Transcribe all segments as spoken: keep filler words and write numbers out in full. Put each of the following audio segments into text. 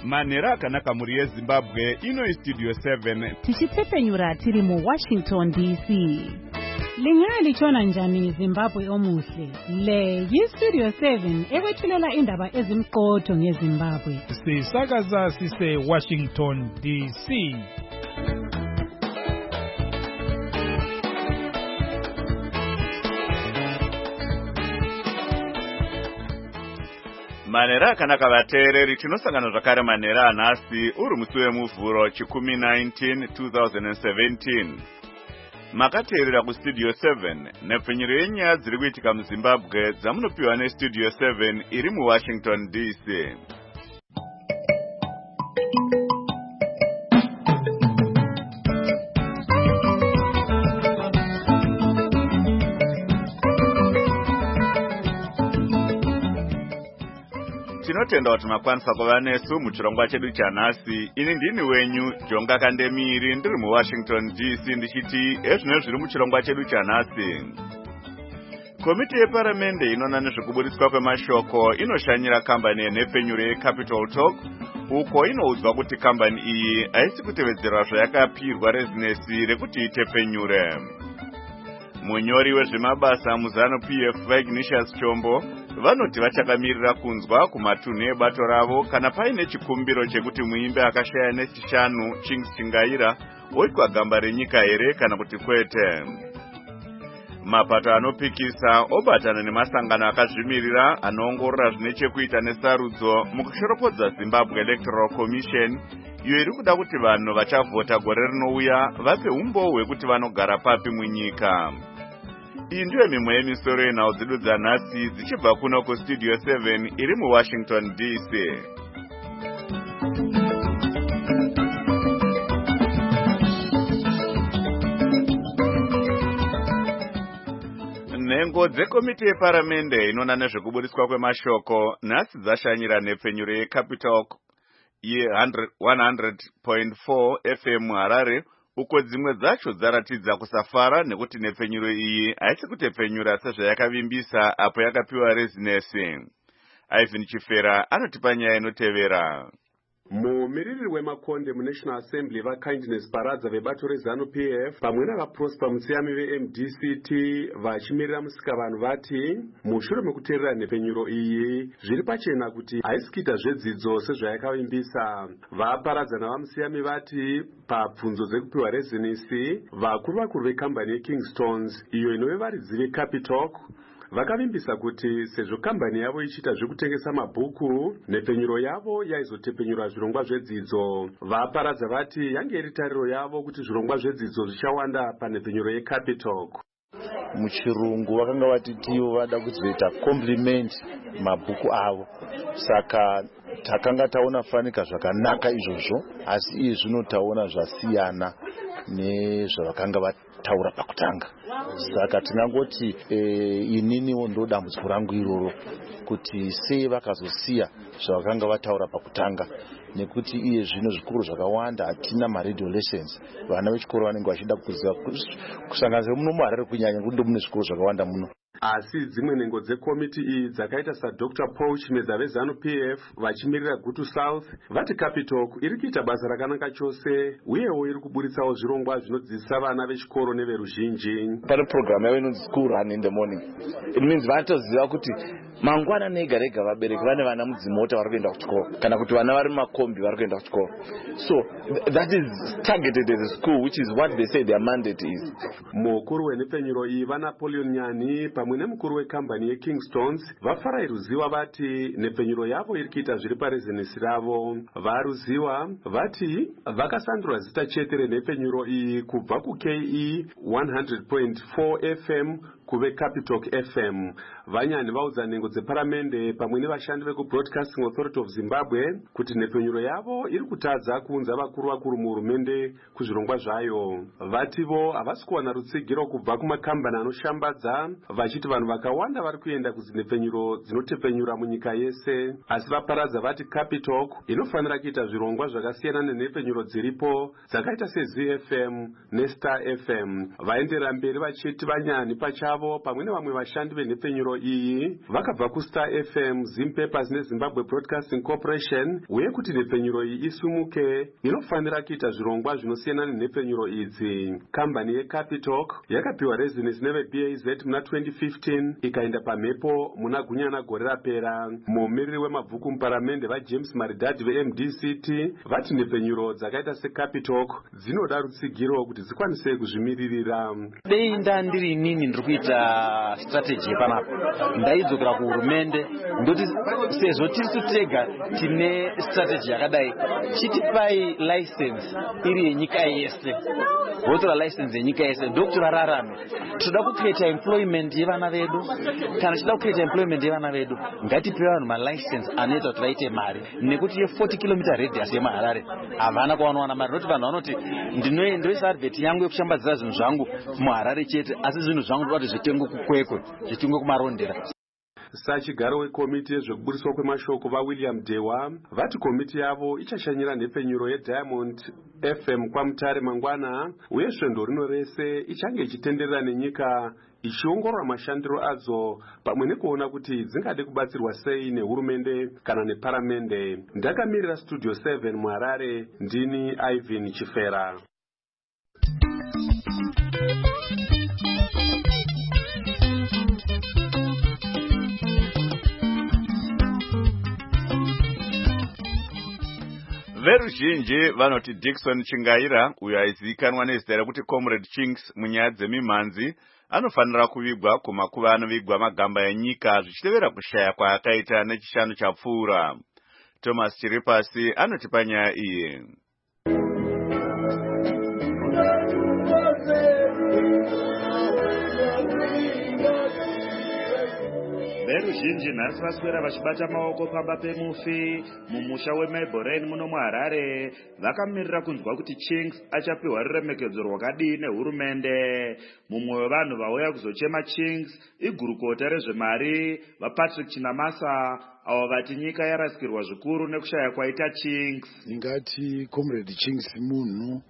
Manera akanaka muri yeZimbabwe ino Studio seven. Tichipfepenyura tiri mu Washington D C. Lingalichona njani Zimbabwe omuhle. Le yi Studio seven ekwethulela indaba ezimqotho ngeZimbabwe. Sisakaza sise Washington D C. Manera akanaka vateereri tinosangana zvakare manera anhasi uri musi wemuvhuro chikumi nineteen twenty seventeen. Makateerera kuStudio seven nepfenyuro yenyaya dziri kuitika muZimbabwe dzamunopiwa neStudio seven iri muWashington D C. Tinotenda kuti makwanisa kuva nesu muchirongwa chedu chanhasi. Ini ndini wenyu Jonga Kandemiri ndiri muWashington D C ndichiti ezvino zviri muchirongwa chedu chanhasi. Komiti yeparamende inoona nezvekuburitswa kwemashoko inoshanyira kambani yenhepfenyuro yeCapital Talk, uko inoudzwa kuti kambani iyi haisi kutevedzera zvayakapirwa rezinesi rekuti itepfenyure. Munyori wezvemabasa muZanu P F Ignatius Chombo vanoti vachakamirira kunzwa kumatunhu ebato ravo kana paine chikumbiro chekuti muimbe akashaya nechishanu Chings Chingaira oitwa gamba renyika here kana kuti kwete. Mapato anopikisa obatana nemasangano akazvimirira anoongorora zvine chekuita nesarudzo mukushoropodza Zimbabwe Electoral Commission iyo iri kuda kuti vanhu vachavhota gore rinouya vape umbo hwekuti vanogara papi munyika. Iyi ndiyo mimwe yemisoro yenhau dzedu dzanhasi dzichibva kuno kuStudio seven iri muWashington D C. Nhengo dzekomiti yeparamende inoona nezvekuburitswa kwemashoko nhasi dzashanyira nhepfenyuro yeCapital ye one hundred point four F M Harare, uko dzimwe dzacho dzaratidza kusafara nekuti nhepfenyuro iyi haisi kutepfenyura sezvayakavimbisa apo yakapiwa rezinesi. Ivan Chifera anotipa nyaya inotevera. Mumiririri wemakonde muNational Assembly vaKindness Paradza vebato reZanu P F pamwe navaProsper Mutsiyami veM D C T vachimirira musikavanhu vati mushure mekuteerera nhepfenyuro iyi zviri pachena kuti haisi kuita zvedzidzo sezvayakavimbisa. VaParadza navaMutsiyami vati pabvunzo dzekupiwa rezinesi vakuru vakuru vekambani yeKingstones iyo inove varidzi veCapital vakavimbisa kuti sezvo kambani yavo ichiita zvekutengesa mabhuku nhepfenyuro yavo yaizotepfenyura zvirongwa zvedzidzo. VaParadza vati yange iri tariro yavo kuti zvirongwa zvedzidzo zvichawanda panhepfenyuro yeCapital. Muchirungu vakanga vatitiwo vada kuzoita compliment mabhuku avo, saka takanga taona fanika zvakanaka izvozvo, asi iye zvino taona zvasiyana nezvavakanga vataura pakutanga. Saka tinangoti eh, ininiwo ndo dambudziko rangu iroro kuti sei vakazosiya zvavakanga vataura pakutanga, nekuti iye zvino zvikoro zvakawanda hatina ma-radio lessons. Vana vechikoro vanenge vachida kuziva kusanganisa muno muHarare kunyanya kuti mune zvikoro zvakawanda muno. Asi dzimwe nhengo dzekomiti iyi dzakaita saDr Paul Chimedza veZanu P F vachimirira Gutu South vati Capital iri kuita basa rakanaka chose uyewo iri kuburitsawo zvirongwa zvinodzidzisa vana vechikoro neveruzhinji. Pane program yavo inonzi School Run in the Morning. It means vanotoziva kuti mangwana nega rega vabereki vane vana mudzimota vari kuenda kuchikoro kana kuti vana vari mumakombi vari kuenda kuchikoro. So that is targeted as a school, which is what they say their mandate is. Mukuru wenhepfenyuro iyi vaNapoleon Nyani pamwe nemukuru wekambani yeKingstones vafarairuziwa vati nhepfenyuro yavo iri kuita zviri parezinesi ravo. Varuziwa vati vakasandura zita chete renhepfenyuro iyi kubva kuK E one hundred point four F M kuve Capital F M. Vanyani vaudza nhengo dzeparamende pamwe nevashandi vekuBroadcasting Authority of Zimbabwe kuti nhepfenyuro yavo iri kutadza kuunza vakuru vakuru muhurumende kuzvirongwa zvayo. Vativo havasi kuwana rutsigiro kubva kumakambani anoshambadza vachiti vanhu vakawanda vari kuenda kuzinhepfenyuro dzinotepfenyura munyika yese, asi vaParadza vati Capital inofanira kuita zvirongwa zvakasiyana nenhepfenyuro dziripo dzakaita seZ F M neStar F M. Vaenderera mberi vachiti Vanyani pachavo wavo pamwe nevamwe vashandi venhepfenyuro iyi vakabva kuStar F M, Zim Papers neZimbabwe Broadcasting Corporation uye kuti nhepfenyuro iyi isumuke inofanira kuita zvirongwa zvinosiyana nenhepfenyuro idzi. Kambani yeCapitalk yakapiwa residence neve-B A Z muna twenty fifteen ikaenda pamhepo muna gunyana gore rapera. Muomereri wemabhuku muparamende vaJames Maridadi ve-M D C T vati nhepfenyuro dzakaita seCapitalk dzinoda rutsigiro kuti dzikwanise kuzvimiririra. Dei ndandiri inini ndiri kuita strategy yepanapa ndaidzokera kuhurumende ndoti sezvo tiri tega tine strategy yakadai chitipai license iri yenyika yese, votora license yenyika yese ndokuti vararame. Toda kucreate employment yevana vedu, kana toda kucreate employment yevana vedu ngatipe vanhu malicense anoita kuti vaite mari, nekuti ye forty kilometer radius yemaharare havana kwavanowana mari. Noti vanhu vanoti ndinoisa advert yangu yekushambadzira zvinhu zvangu muHarare chete, asi zvinhu zvangu ndoda kuti zvitengwe kukwekwe, zvitengwe kumarondera. Sachigaro wekomiti yezvekuburiswa kwemashoko vaWilliam Dewa vati komiti yavo ichashanyira nhepfenyuro yeDiamond F M kwamutare mangwana, uye svendo rino rese ichange ichitenderera nenyika ichiongorora mashandiro adzo pamwe nekuona kuti dzingade kubatsirwa sei nehurumende kana neparamende. Ndakamirira Studio seven muHarare, ndini Ivan Chifera. Veruzhinji vanoti Dickson Chingaira, uyo aizivikanwa nezita rekuti Comrade Chinks munyaya dzemimhanzi, anofanira kuvigwa kumakuva anovigwa magamba enyika zvichitevera kushaya kwaakaita nechishanu chapfuura. Thomas Chiripasi anotipa nyaya iyi. Veruzhinji nhasi vaswera vachibata maoko pamba pemufi mumusha weMaibhoreni muno muHarare vakamirira kunzwa kuti Chinks achapiwa ruremekedzo rwakadii nehurumende. Mumwe wevanhu vauya kuzochema Chinks igurukota rezvemari vaPatrick Chinamasa, avo vati nyika yarasikirwa zvikuru nekushaya kwaita Chinks. Ndingati Comrade Chinks munhu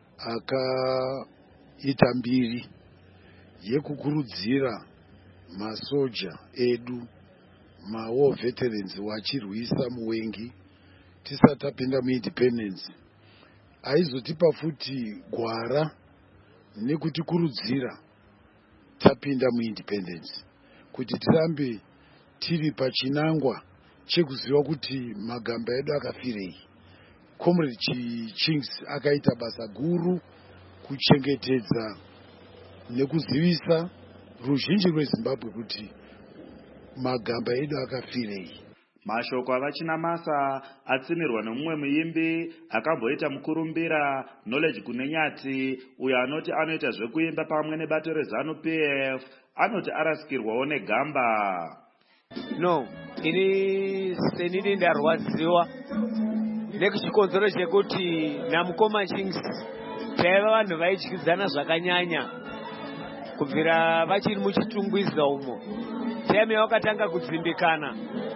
akaita mbiri yekukurudzira masoja edu mawar veterans wachirwisa muwengi tisati tapinda muindependence. Aizotipa futi gwara nekutikurudzira tapinda muindependence kuti tirambe tiri pachinangwa chekuziva kuti magamba edu akafirei. Comrade Chinks akaita basa guru kuchengetedza nekuzivisa ruzhinji rweZimbabwe kuti magamba edu akafirei. Mashoko avachinamasa atsimirwa nemumwe muimbi akamboita mukurumbira Knowledge Kunenyati, uyo anoti anoita zvekuimba pamwe nebato reZanu P F, anoti arasikirwawo negamba. No, ini senini ndarwadziwa nekuchikonzero chekuti namukoma Chinks taiva vanhu vaityidzana zvakanyanya kubvira vachiri muchitungwiza umo. Teme wakatanga kudzimbikana,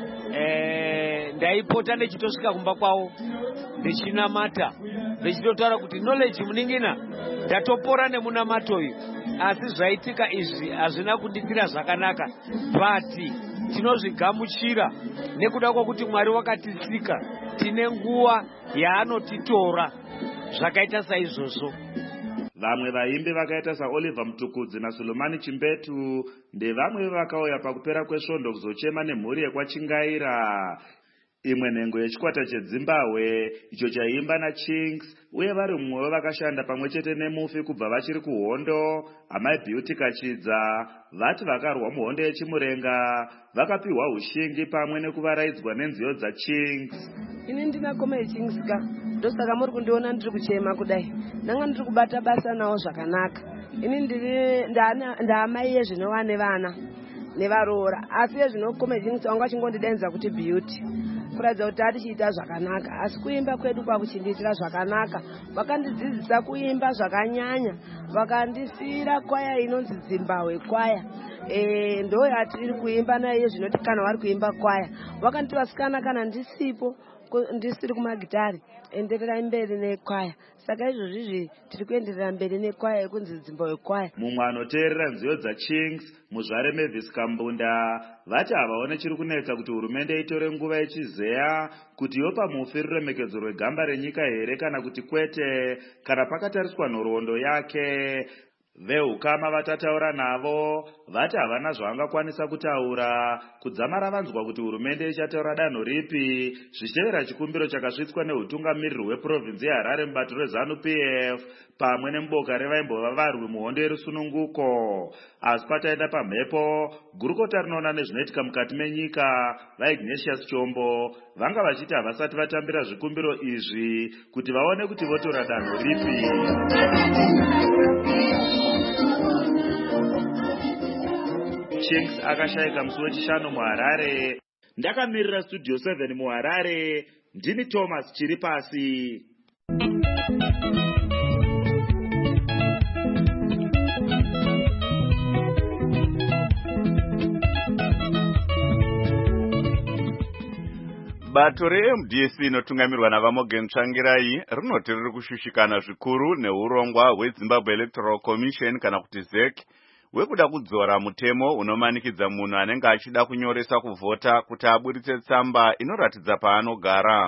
e, ndaipota ndechitosvika kumba kwawo ndechinamata ndechitotaura kuti Knowledge muningina ndatopora nemunamato uyu, asi zvaitika izvi hazvina kudikira zvakanaka, but tinozvigamuchira nekuda kwokuti Mwari wakatisika, tine nguva yaanotitora zvakaita saizvozvo. Vamwe vaimbi vakaita saOliver Mutukudzi naSulumani Chimbetu ndevamwe vakauya pakupera kwesvondo kuzochema nemhuri yekwachingaira. Imwe nhengo yechikwata cheZimbabwe icho chaimba naChinks, uye vari mumwe vakashanda pamwe chete nemufi kubva vachiri kuhondo, Amai Beauty Kachidza, vati vakarwa muhondo yechimurenga vakapiwa ushingi pamwe nekuvaraidzwa nenziyo dzaChinks. Ini ndina Comrade Chinks ka ndosaka muri kundiona ndiri kuchema kudai, ndanga ndiri kubata basa nawo zvakanaka. Ini ndiri ndaamai yezvinowa nevana nevaroora, asi yezvino Comrade Chinks wanga achingondidainza kuti Beauty, kuratidza kuti atichiita zvakanaka, asi kuimba kwedu kwakuchindiitira zvakanaka. Vakandidzidzisa kuimba zvakanyanya, vakandisiyira kwaya inonzi Zimbabwe kwaya. E, ndo yatiri kuimba nayo zvinoti kana vari kuimba kwaya. Vakandivasikana kana ndisipo ndisiri kumagitari endererai mberi nekwaya. Saka izvozvizvi tiri kuenderera mberi nekwaya yekunzi dzimbo yekwaya. Mumwe anoteerera nziyo dzaChinks muzvare Mavis Kambunda vati havaone chiri kunetsa kuti hurumende itore nguva ichizeya kuti yopa mufi ruremekedzo rwegamba renyika here kana kuti kwete kana pakatariswa nhoroondo yake. Veukama vatataura navo vati havana zvavangakwanisa kutaura kudzamara vanzwa kuti hurumende ichataura danho ripi zvichitevera chikumbiro chakasvitswa neutungamiriri hweprovinzi yeHarare mubato reZANU P F pamwe neboka revaimbova varwi muhondo yerusununguko. Asi pataenda pamhepo gurukota rinoona nezvinoitika mukati menyika vaIgnatius Chombo vanga vachiti havasati vatambira zvikumbiro izvi kuti vaone kuti votora danho ripi. Chinks akashayika musi wechishanu muHarare. Ndakamirira Studio seven muHarare. Ndini Thomas Chiripasi. Bato re-M D C inotungamirwa naVaMorgan Tsvangirai rinoti riri kushushikana zvikuru neurongwa hweZimbabwe Electoral Commission kana kuti Z E C wekuda kudzora mutemo unomanikidza munhu anenge achida kunyoresa kuvhota kuti aburitse tsamba inoratidza paanogara.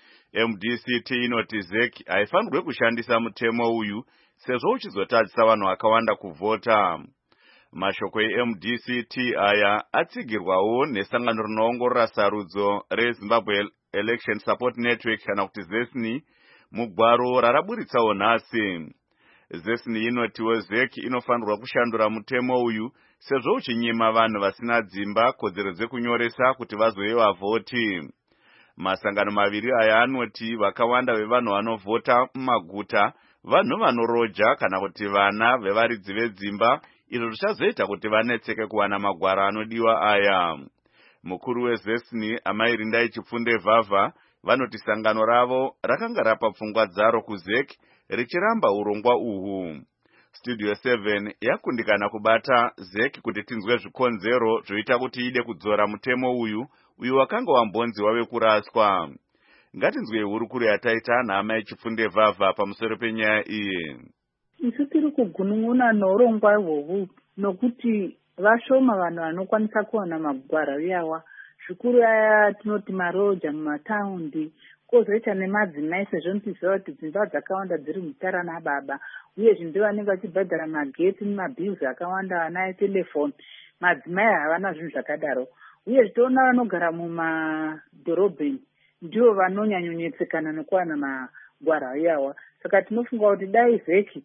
M D C T inoti Z E C haifanirwe kushandisa mutemo uyu sezvo uchizotadzisa vanhu vakawanda kuvhota. Mashoko e-M D C T aya atsigirwawo nesangano rinoongorora sarudzo reZimbabwe Election Support Network kana kuti Z E S N I mugwaro raraburitsawo nhasi. Z E S N I inotiwo Z E C inofanirwa kushandura mutemo uyu sezvo uchinyima vanhu vasina dzimba kodzero dzekunyoresa kuti vazoiva vhoti. Masangano maviri aya anoti vakawanda vevanhu vanovhota mumaguta vanhu vanoroja kana kuti vana vevaridzi vedzimba, izvo zvichazoita kuti vanetseke kuwana magwaro anodiwa aya. Mukuru weZ E S N I Amai Rindai Chipfunde Vhavha vanoti sangano ravo rakanga rapa pfungwa dzaro kuZ E C richiramba urongwa uhu. Studio seven yakundikana kubata Z E C kuti tinzwe zvikonzero zvoita kuti ide kudzora mutemo uyu uyu wakanga wambonzi wave kuraswa. Ngatinzwe hurukuru yataita naAmai Chipfunde Vhavha pamusoro penyaya iyi. Isu tiri kugunun'una norongwa ihwohwo nokuti vashoma vanhu vanokwanisa kuwana magwara iyawa. Zvikuru aya tinoti maroja mumataundi, kozoita nemadzimai sezvo mutiziva kuti dzimba dzakawanda dziri mutara nababa, uyezve ndivo vanenge vachibhadhara magetsi nemabhilzi akawanda, vana etelefoni. Madzimai havana zvinhu zvakadaro. Uyezve toona vanogara mumadhorobheni ndivo vanonyanyonetsekana nekuwana magwara iyawa. Saka tinofunga kuti dai Z E C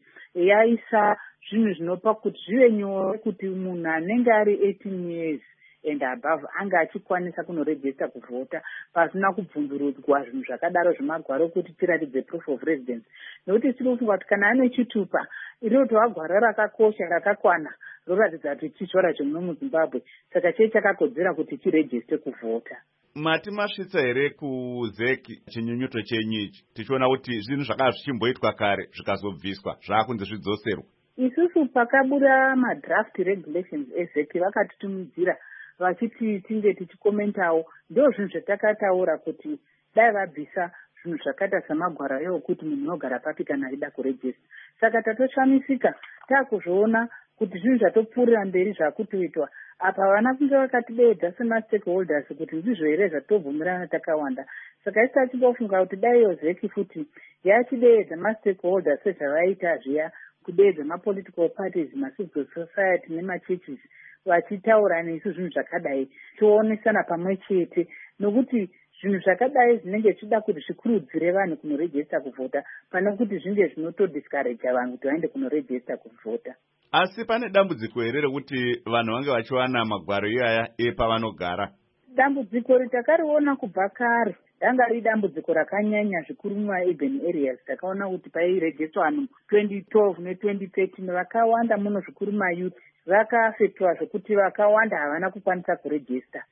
yaisa zvinhu zvinopa kuti zvive nyore kuti munhu anenge ari eighteen years and above anga achikwanisa kunorejista kuvhota pasina kubvundurudzwa zvinhu zvakadaro zvemagwaro kuti tiratidze proof of residence. Nokuti tiri kufunga kuti kana ane chitupa irotova gwaro rakakosha rakakwana roratidza kuti chishora chemuno muZimbabwe, saka chee chakakodzera kuti chirejiste kuvhota. Mati masvitsa here kuZ E C chinyunyuto chenyu ichi tichiona kuti zvinhu zvakanga zvichimboitwa kare zvikazobviswa zvaakunze zvidzoserwa? Isusu pakabuda madraft regulations eZ E C vakatitumidzira vachiti tinge tichikomentawo, ndo zvinhu zvatakataura kuti dai vabvisa zvinhu zvakaita samagwara iwo kuti munhu unogara papi kana achida kurejista. Saka tatoshamisika taakuzviona kuti zvinhu zvatopfuurira mberi zvakutoitwa apa vana kunge vakatideedza semastakeholders kuti ndizvo here zvatobvumirana takawanda. Saka isi tachimbofunga kuti daiyo Z E C futi yachideedza mastakeholders sezvavaita zviya, kudeedza mapolitical parties, macivil society nemachurches vachitaura nesu zvinhu zvakadai, toonesana pamwe chete, nokuti zvinhu zvakadai zvinenge zvichida kuti zvikurudzire vanhu kunorejista kuvhota pane kuti zvinge zvinotodiscourage vanhu kuti vaende kunorejista kuvhota. Asi pane dambudziko here rekuti vanhu vange vachiwana magwaro iyaya epavanogara? Dambudziko ritakariona kubva kare ranga riri dambudziko rakanyanya zvikuru mumaurban areas. Takaona kuti pairejistwa vanhu twenty twelve ne twenty thirteen vakawanda muno zvikuru mayouth vakaafektwa zvokuti vakawanda havana kukwanisa kurejista.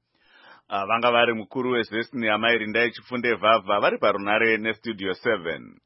Uh, vanga vari mukuru weZ E S N I Amai Rindai Chipfunde Vhavha vari parunare neStudio seven.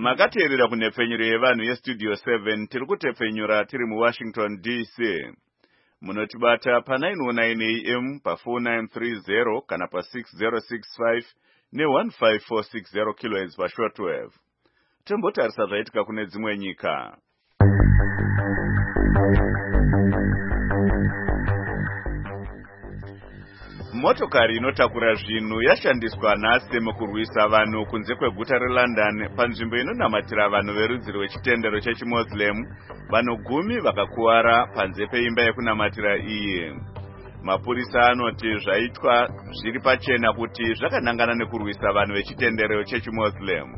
makateerera kunhepfenyuro yevanhu yestudio seven tiri kutepfenyura tiri muwashington D C. Munotibata pa nine oh nine A M pa four nine three zero kana pa six zero six five ne one five four six zero kilohertz pa shortwave. Tombotarisa zvaitika kune dzimwe nyika. Motokari inotakura zvinhu yashandiswa nhasi mukurwisa vanhu kunze kweguta reLondon panzvimbo inonamatira vanhu verudzi rwechitendero chechiMuslim. Vanhu gumi vakakuwara panze peimba yekunamatira iyi. Mapurisa anoti zvaitwa zviri pachena kuti zvakanangana nekurwisa vanhu vechitendero chechiMuslim.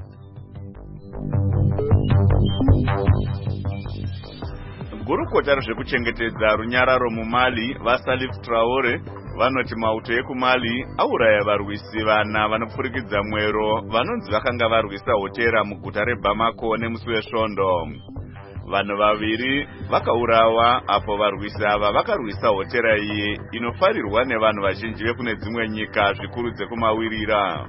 Gurukota rezvekuchengetedza runyararo muMali vaSalif Traore vanoti mauto ekuMali auraya varwisi vana vanopfurikidza mwero vanonzi vakanga varwisa hotera muguta reBamako nemusi wesvondo. Vanhu vaviri vakaurawa apo varwisi ava vakarwisa hotera iyi inofarirwa nevanhu vazhinji vekune dzimwe nyika zvikuru dzekumawirira.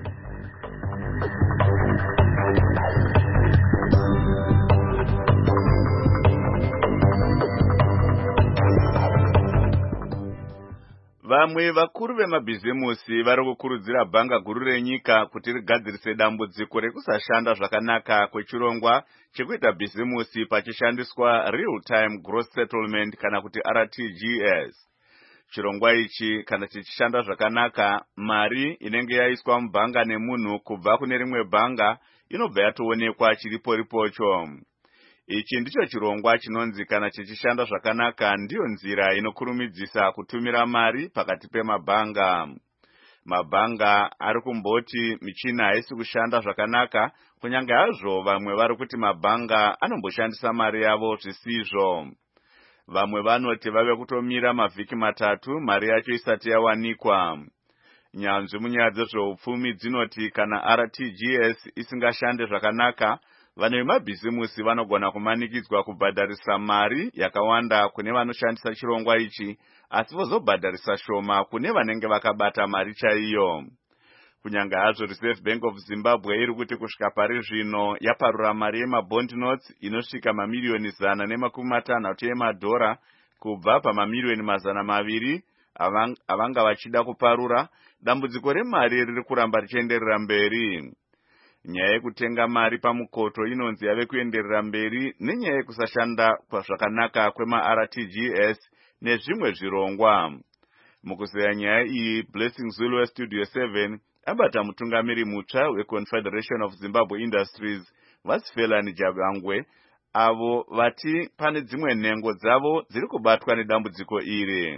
Vamwe vakuru vemabhizimusi vari kukurudzira bhanga guru renyika kuti rigadzirise dambudziko rekusashanda zvakanaka kwechirongwa chekuita bhizimusi pachishandiswa real time gross settlement kana kuti R T G S. Chirongwa ichi kana chichishanda zvakanaka, mari inenge yaiswa mubhanga nemunhu kubva kune rimwe bhanga inobva yatoonekwa chiripo ripocho. Ichi ndicho chirongwa chinonzi kana chichishanda zvakanaka ndiyo nzira inokurumidzisa kutumira mari pakati pemabhanga. Mabhanga ari kumboti michina haisi kushanda zvakanaka, kunyange hazvo vamwe vari kuti mabhanga anomboshandisa mari yavo zvisizvo. Vamwe vanoti vave kutomira mavhiki matatu mari yacho isati yawanikwa. Nyanzvi munyaya dzezveupfumi dzinoti kana R T G S isingashande zvakanaka, vanhu vemabhizimusi vanogona kumanikidzwa kubhadharisa mari yakawanda kune vanoshandisa chirongwa ichi, asi vozobhadharisa shoma kune vanenge vakabata mari chaiyo. Kunyange hazvo Reserve Bank of Zimbabwe iri kuti kusvika pari zvino yaparura mari yemabond notes inosvika mamiliyoni zana nemakumi matanhatu emadhora kubva pamamiliyoni mazana maviri avanga vachida kuparura. Dambudziko remari riri kuramba richienderera mberi. Nyaya yekutenga mari pamukoto inonzi yave kuenderera mberi nenyaya yekusashanda zvakanaka kwema R T G S nezvimwe zvirongwa. Mukuzeya nyaya iyi, Blessing Zulu weStudio seven abata mutungamiri mutsva weConfederation of Zimbabwe Industries Vasifelani Jabangwe, avo vati pane dzimwe nhengo dzavo dziri kubatwa nedambudziko iri.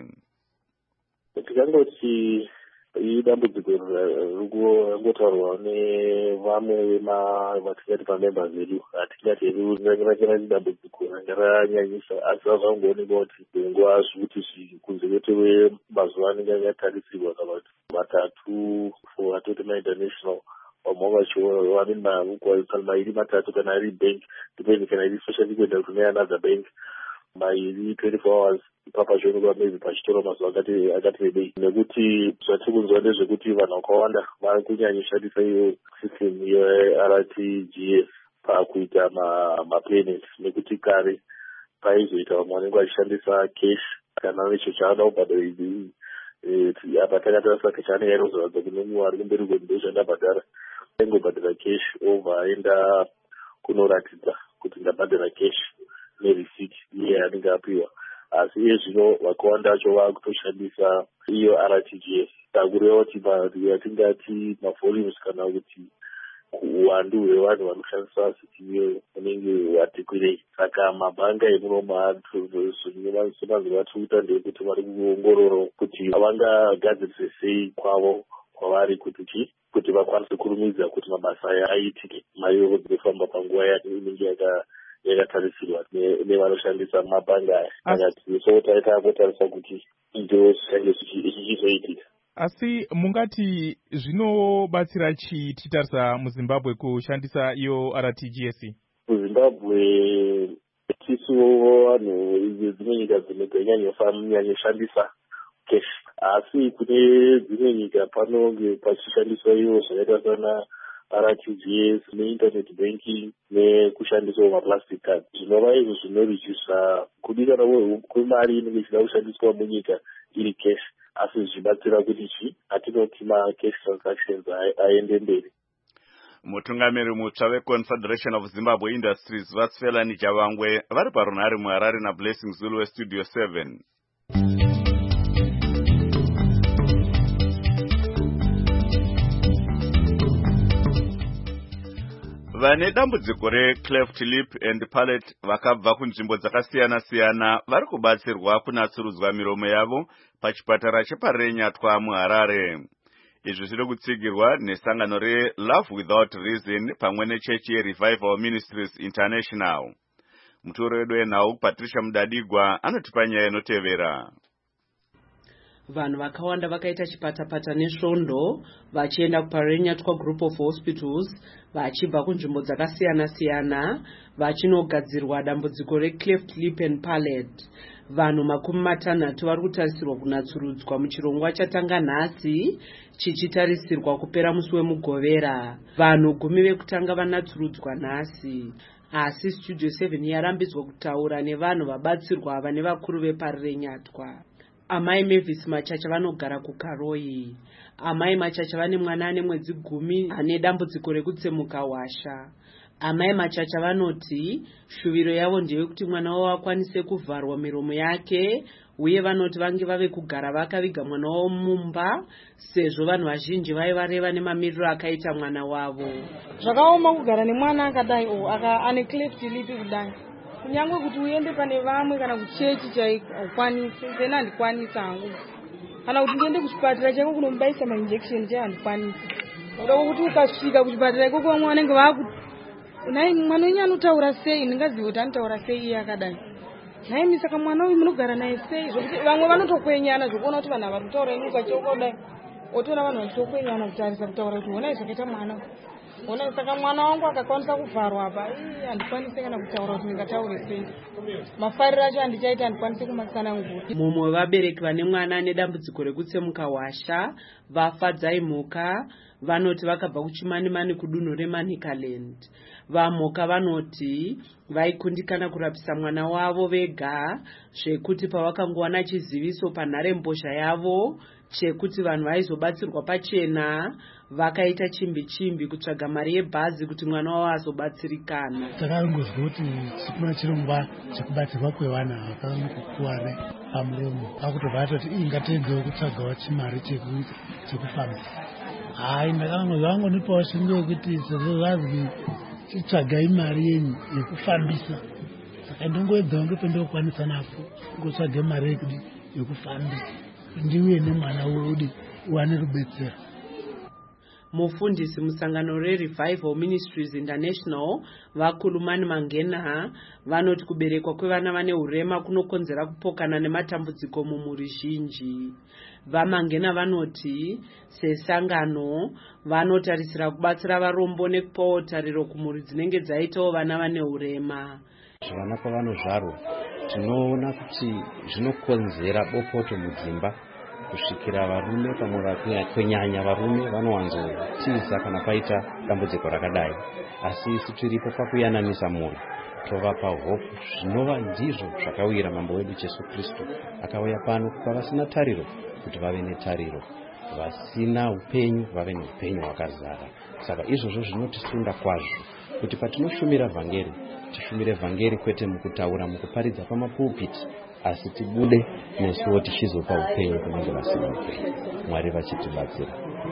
Tikangoti idambudziko ringotaurwa nevamwe vatingati pamemba vedu, hatingati rachira idambudziko ranga ranyanyisa, asi zvazvangoonekwa kuti nguva zvikuti kunze kwete mazuva anenge akatarisirwa kana matatu for atoti mainterntional vamwe vachiona mairi matatu kana ari bank depending kana iri social kuenda kune another bank mairi twenty-four hours papa zvionekwa maybe pachitoro mazuva akati rebei, nekuti zvatiri kunzwa ndezvekuti vanhu vakawanda vari kunyanyoshandisa iyo system ye-R T G S pakuita mapayments, nekuti kare paizoita vamwe vanenge vachishandisa cash kana necho chaada kubhadhara idzi apa takatarisa chaanenge airozoradza kune mumwe ari kumberi kwedu zvandabhadhara aingobhadhara cash over aenda kunoratidza kuti ndabhadhara cash nerisiti iye anenge apiwa. Asi iye zvino vakawanda vacho vakutoshandisa iyo R T G S takureva kuti yatingati mavolumes kana kuti uwandu hwevanhu vanoshandisa siti iyo unenge wati kwirei. Saka mabhanga emunomo semazuva atiri kuita ndeyekuti vari kuongorora kuti vangagadzirise sei kwavo kwavari kuti kuti vakwanise kurumidza kuti mabasa aya aitike, mari dzofamba panguva inenge yakatarisirwa nevanoshandisa mabhanga aya. Akati so taita kutarisa kuti ndo zvinenge zvichizoitika. Asi mungati zvinobatsira chii tichitarisa muZimbabwe kushandisa iyo R T G S? MuZimbabwe tisu vanhu dzimwe nyika dzinonyanyoshandisa cash, asi kune dzimwe nyika panonge pachishandiswa iyo zvakaita sana R T G S ne-internet banking nekushandiswa maplastic card. Zvinova izvo zvinoredusa kudikanwa kwemari inenge ichida kushandiswa munyika iri cash, asi zvichibatsira kuti chi hatinoti ma-cash transactions aende mberi. Mutungamiri mutsva veConfederation of Zimbabwe Industries vaSifelani Javangwe vari parunhare muHarare naBlessing Zulu weStudio seven. Vane dambudziko recleft lip and palate vakabva kunzvimbo dzakasiyana-siyana vari kubatsirwa kunatsurudzwa miromo yavo pachipatara cheparenyatwa muHarare. Izvi zviri kutsigirwa nesangano reLove Without Reason pamwe nechechi yeRevival Ministries International. Mutoro wedu wenhau Patricia Mudadigwa anotipa nyaya inotevera. Vanhu vakawanda vakaita chipatapata nesvondo vachienda kuparenyatwa Group of Hospitals vachibva kunzvimbo dzakasiyana-siyana vachinogadzirwa dambudziko recleft lip and palate. Vanhu makumi matanhatu vari kutarisirwa kunatsurudzwa muchirongwa chatanga nhasi chichitarisirwa kupera musi wemugovera. Vanhu gumi vekutanga vanatsurudzwa nhasi. Asi Studio seven yarambidzwa kutaura nevanhu vabatsirwa ava nevakuru veparenyatwa. Amai Mavis Machacha vanogara kuKaroi. Amai Machacha vane mwana ane mwedzi gumi ane dambudziko rekutsemuka washa. Amai Machacha vanoti shuviro yavo ndeyekuti mwana wavo akwanise kuvharwa miromo yake, uye vanoti vange vave kugara vakaviga mwana wavo mumba sezvo vanhu vazhinji vaivareva nemamiriro akaita mwana wavo. Zvakaoma kugara nemwana akadai o aka ane cleft lip kudai. Kunyangwe kuti uende pane vamwe kana kuchechi chaikwanisa, sena handikwanisa hangu. Kana kuti ndiende kuchipatara chaiko kunomubaisa ma-injection chai handikwanisa. Kuda kuti ukasvika kuchipatara ikoko vamwe vanenge vakuti nai mwana wenyu anotaura sei, ndingaziva kuti anotaura sei iye akadai. Nai mi saka mwana uyu munogara naye sei, zvokuti vamwe vanotokwenyana zvokuona kuti vanhu vari kutaura inu ukacheuka kudai otoona vanhu vachitokwenyana kutarisa kutaura kuti honai zvakaita mwana. Honai saka mwana wangu akakwanisa kuvharwa apa, ii handikwanisi kana kutaura kuti ndingataure sei. Mafariro acho handichaita handikwanisi kumatsanangura. Mumwe wevabereki vane mwana ane dambudziko rekutsemuka washa vafadzai mhuka vanoti vakabva kuchimanimani kudunhu reManicaland. Vamhuka vanoti vaikundikana kurapisa mwana wavo vega zvekuti pavakangowana chiziviso panharembozha yavo chekuti vanhu vaizobatsirwa pachena vakaita chimbi chimbi kutsvaga mari yebhazi kuti mwana wavo azobatsirikana. Takangozwa kuti kuna chirongwa chekubatsirwa kwevana vakangokuware pamuromo pakutobva atoti ingatendewo kutsvagawo chimari chekufamba. Hai, ndakangozwa vangonipawo shingo yekuti sezvo zvazi chitsvagai mari yenyu yekufambisa, saka ndongoedzawo ngependokwanisa napo ngotsvage mari yekufambisa ndiuye nemwana weudi uwane rubetsero. Mufundisi musangano reRevival Ministries International vaKulumani Mangena vanoti kuberekwa kwevana vane urema kunokonzera kupokana nematambudziko mumhuri zhinji. VaMangena vanoti sesangano vanotarisira kubatsira varombo nekupawo tariro kumhuri dzinenge dzaitawo vana vane urema. Zvana pavanozvarwa tinoona kuti zvinokonzera bopoto mudzimba kusvikira varume pamwe kunyanya varume vanowanzotiza kana paita dambudziko rakadai. Asi isu tiripo pakuyananisa mhuri tovapa hope zvinova ndizvo zvakawira mambo wedu Jesu Kristu akauya pano kupa vasina tariro kuti vave netariro, vasina upenyu vave neupenyu hwakazara. Saka izvozvo zvinotisunda kwazvo kuti patinoshumira vhangeri tishumire vhangeri kwete mukutaura mukuparidza pamapulpiti, asi tibude nesuwo tichizopa upenyu kunenge vasina upenyu, Mwari vachitibatsira.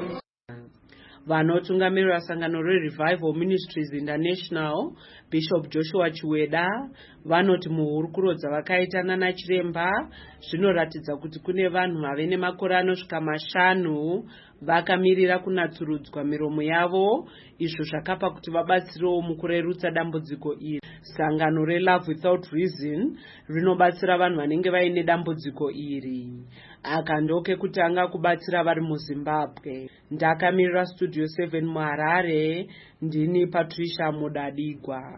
Vanotungamirira sangano reRevival Ministries International Bishop Joshua Chiweda vanoti muhurukuro dzavakaita nana chiremba zvinoratidza kuti kune vanhu vave nemakore anosvika mashanu vakamirira kunatsurudzwa miromo yavo, izvo zvakapa kuti vabatsirewo mukurerutsa dambudziko iri. Sangano reLove Without Reason rinobatsira vanhu vanenge vaine dambudziko iri. Akandoke kutanga kubatsira vari muZimbabwe. Ndakamirira Studio seven muHarare, ndini Patricia Mudadigwa.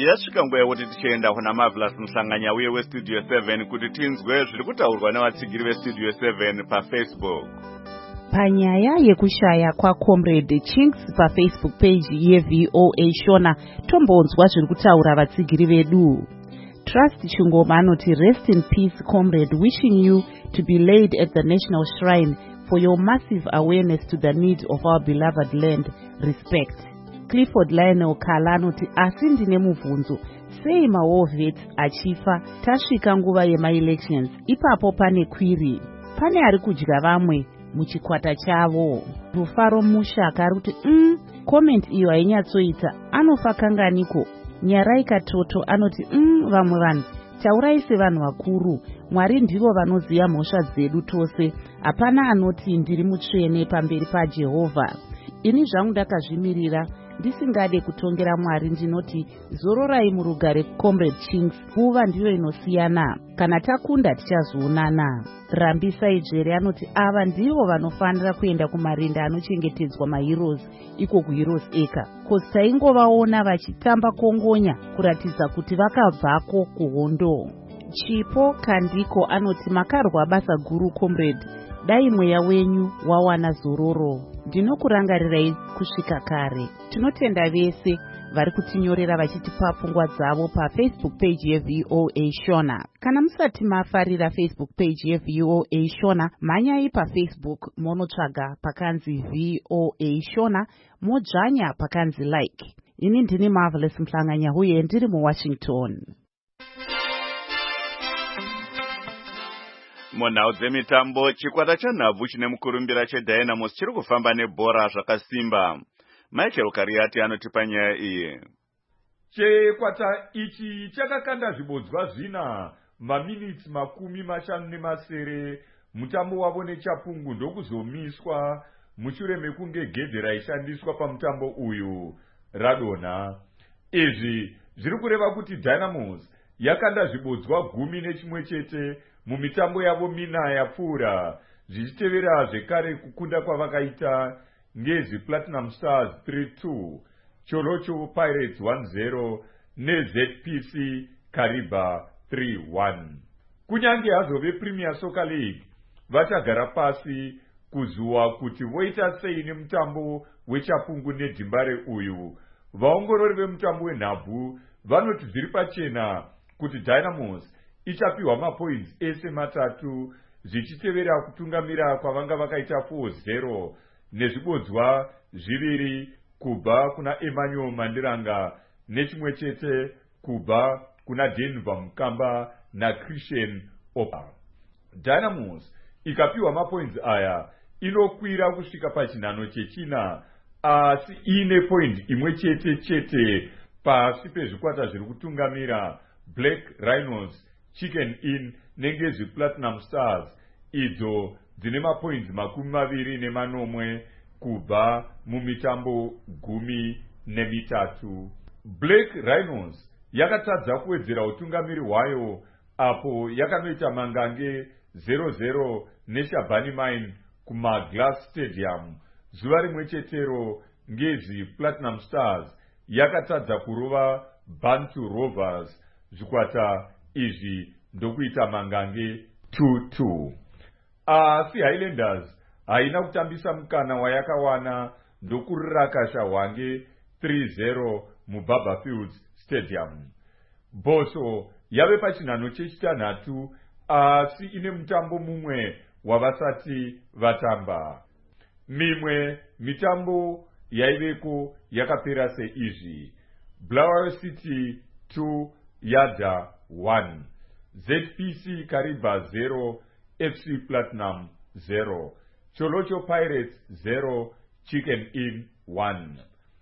yasvika nguva yekuti tichienda kuna Marvelous Mhlanganya uye westudio seven kuti tinzwe zviri kutaurwa nevatsigiri vestudio seven paFacebook. Panyaya yekushaya kwaComrade Chinks paFacebook page yeV O A Shona tombonzwa zviri kutaura vatsigiri vedu. Trust Chingoma anoti rest in peace comrade, wishing you to be laid at the national shrine for your massive awareness to the needs of our beloved land. Respect. Clifford Lionel Kala anoti asi ndine mubvunzo, sei mawar vets achifa tasvika nguva yema-elections, ipapo pane kwiri, pane ari kudya vamwe muchikwata chavo. Rufaro Mushaka ari kuti mm, comment iyo hainyatsoita, anofa kanganiko. Nyaraika Toto anoti mm, vamwe vanhu taurai sevanhu vakuru, Mwari ndivo vanoziva mhosva dzedu tose, hapana anoti ndiri mutsvene pamberi paJehovha. Ini zvangu ndakazvimirira ndisingade kutongera Mwari, ndinoti zororai murugare Comrade Chinks, nguva ndiyo inosiyana, kana takunda tichazoonana. Rambisa Ijere anoti ava ndivo vanofanira kuenda kumarinda anochengetedzwa maheroes iko kuHeroes Acre, kosi taingovaona vachitamba kongonya kuratidza kuti vakabvako kuhondo. Chipo Kandiko anoti makarwa basa guru Comrade, dai mweya wenyu wawana zororo, ndinokurangarirai kusvika kare. Tinotenda vese vari kutinyorera vachitipa pfungwa dzavo paFacebook page yeV O A Shona. Kana musati mafarira Facebook page yeV O A Shona, mhanyai paFacebook monotsvaga pakanzi V O A Shona, modzvanya pakanzi like. Ini ndini Marvelous Mhlanganya uye ndiri muWashington. Munhau dzemitambo, chikwata chanhabvu chine mukurumbira cheDynamos chiri kufamba nebhora zvakasimba. Michael Kariati anotipa nyaya iyi. Chikwata ichi chakakanda zvibodzwa zvina maminitsi makumi mashanu nemasere. Mutambo wavo neChapungu ndokuzomiswa mushure mekunge gedhe raishandiswa pamutambo uyu radonha. Izvi zviri kureva kuti Dynamos yakanda zvibodzwa gumi nechimwe chete mumitambo yavo mina yapfuura, zvichitevera zvekare kukunda kwavakaita ngezi Platinum Stars three two, Cholocho Pirates one zero neZ P C Kariba three one. Kunyange hazo vePremier Soccer League vachagara pasi kuzuva kuti voita sei nemutambo weChapungu neDhimbare uyu, vaongorori vemutambo wenhabvu vanoti zviri pachena kuti Dynamos ichapiwa mapoints ese matatu, zvichitevera kutungamira kwavanga vakaita four zero nezvibodzwa zviviri kubva kuna Emmanuel Mandiranga nechimwe chete kubva kuna Denver Mukamba na Christian Opa. Dynamos ikapiwa mapoints aya inokwira kusvika pachinhano chechina, asi ine point imwe chete chete pasi pezvikwata zviri kutungamira Black Rhinos, Chicken Inn nengezi Platinum Stars, idzo dzine mapoints makumi maviri nemanomwe kubva mumitambo gumi nemitatu. Black Rhinos yakatadza kuwedzera utungamiri hwayo apo yakanoita mangange zero zero neShabani Mine kumaGlass Stadium. Zuva rimwe chetero ngezi Platinum Stars yakatadza kurova Bantu Rovers, zvikwata izvi ndokuita mangange two two. Asi Highlanders haina kutambisa mukana wayakawana ndokurakasha hwange three zero muBaba Fields Stadium. Boso yave pachinhano chechitanhatu, asi ine mutambo mumwe wavasati vatamba. Mimwe mitambo yaiveko yakapera seizvi: Bulawayo City two Yada one, Z P C Kariba zero, F C Platinum zero, Cholocho Pirates zero, Chicken Inn one.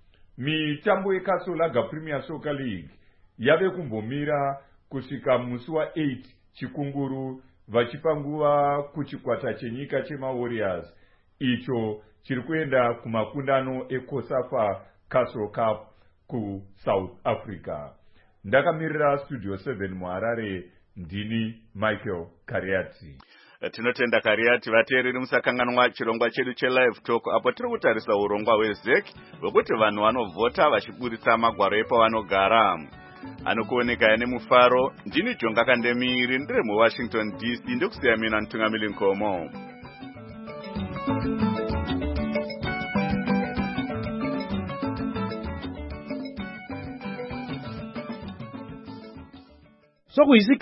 Mitambo yekaSolaga Premier Soccer League yave kumbomira kusvika musi wa eight Chikunguru vachipa nguva kuchikwata chenyika chemaWarriors, icho chiri kuenda kumakundano eCOSAFA Castle Cup kuSouth Africa. Ndakamirira Studio seven muHarare, ndini Michael Kariati. Tinotenda Kariati. Vateereri musakanganwa chirongwa chedu cheLive Talk, apo tiri kutarisa urongwa hweZeki hwekuti vanhu vanovhota vachiburitsa magwaro epavanogara. anokuoneka nemufaro. Ndini Jonga Kandemiri ndiri muWashington D C ndokusiya mina Ntungamili Nkomo. So